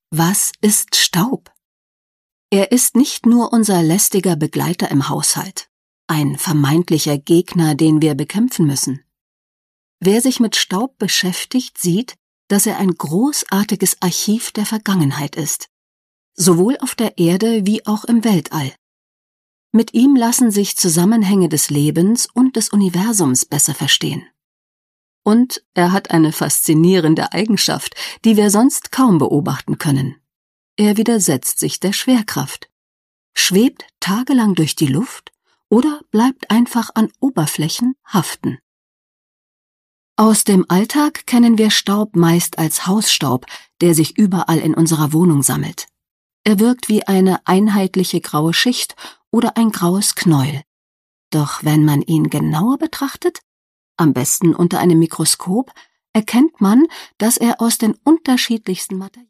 Was ist Staub? Er ist nicht nur unser lästiger Begleiter im Haushalt, ein vermeintlicher Gegner, den wir bekämpfen müssen. Wer sich mit Staub beschäftigt, sieht, dass er ein großartiges Archiv der Vergangenheit ist, sowohl auf der Erde wie auch im Weltall. Mit ihm lassen sich Zusammenhänge des Lebens und des Universums besser verstehen. Und er hat eine faszinierende Eigenschaft, die wir sonst kaum beobachten können. Er widersetzt sich der Schwerkraft, schwebt tagelang durch die Luft oder bleibt einfach an Oberflächen haften. Aus dem Alltag kennen wir Staub meist als Hausstaub, der sich überall in unserer Wohnung sammelt. Er wirkt wie eine einheitliche graue Schicht oder ein graues Knäuel. Doch wenn man ihn genauer betrachtet, am besten unter einem Mikroskop, erkennt man, dass er aus den unterschiedlichsten Materialien